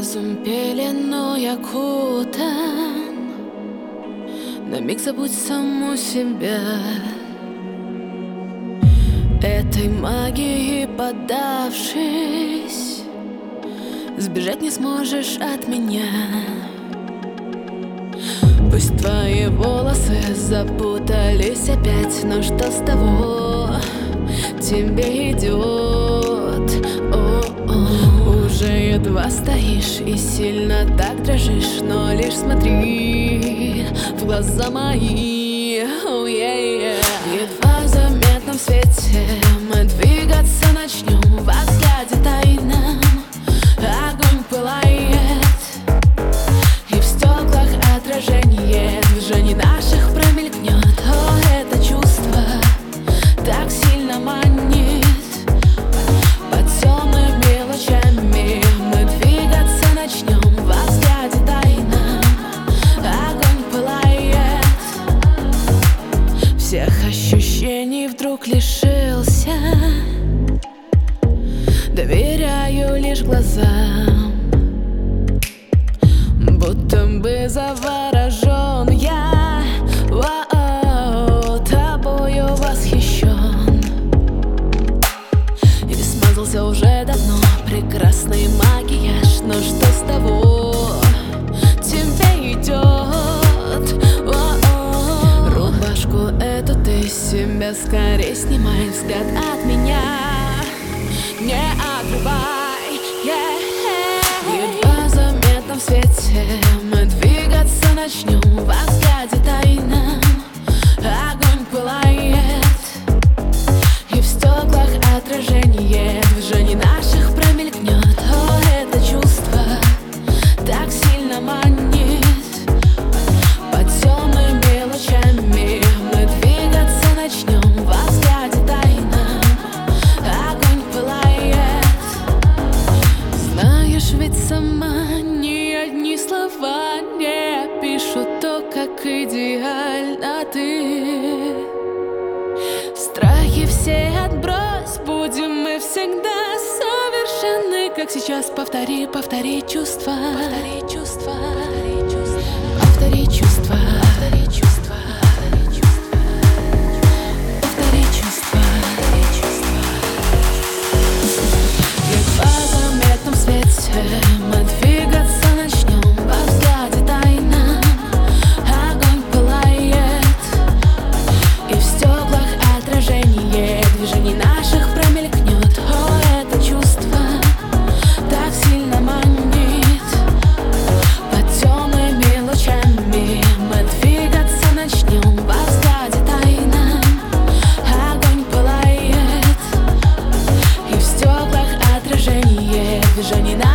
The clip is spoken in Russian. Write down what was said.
разум пеленой окутан. На миг забудь саму себя. Этой магии поддавшись, сбежать не сможешь от меня. Пусть твои волосы запутались опять, но что с того, тебе идет. Уже едва стоишь и сильно так дрожишь, но лишь смотри в глаза мои. В едва заметном свете мы двигаться начнем. Во взгляде тайном огонь пылает, и в стеклах отражение движений наших промелькнет. О, это чувство так сильно манит. Под темными лучами мы двигаться начнем. Во взгляде тайном огонь пылает, всех ощущений вдруг лишился. Доверяю лишь глазам, будто бы заворожен я. Тобою восхищен и смазался уже давно прекрасный макияж. Но что с того, тебе идет. Рубашку эту ты себя скорее снимай, взгляд от меня не отрывай. В едва заметном свете мы двигаться начнем. Во взгляде тайном огонь пылает, и в стеклах отражение движений наших промелькнет. О, это чувство так сильно манит. Под темными лучами мы двигаться начнем. Во взгляде тайном огонь пылает. Знаешь, ведь сама ни одни слова не пишут то, как идеально ты. Страхи все отбрось, будем мы всегда совершенны, как сейчас. Повтори, повтори чувства, повтори чувства, повтори чувства, повтори чувства, повтори чувства. В едва заметном свете мы двигаться начнем. Во взгляде тайном огонь пылает, и в стеклах отражение движений наших промелькнет. О, это чувство так сильно манит. Под темными лучами мы двигаться начнем. Во взгляде тайном огонь пылает, и в стеклах отражение движений наших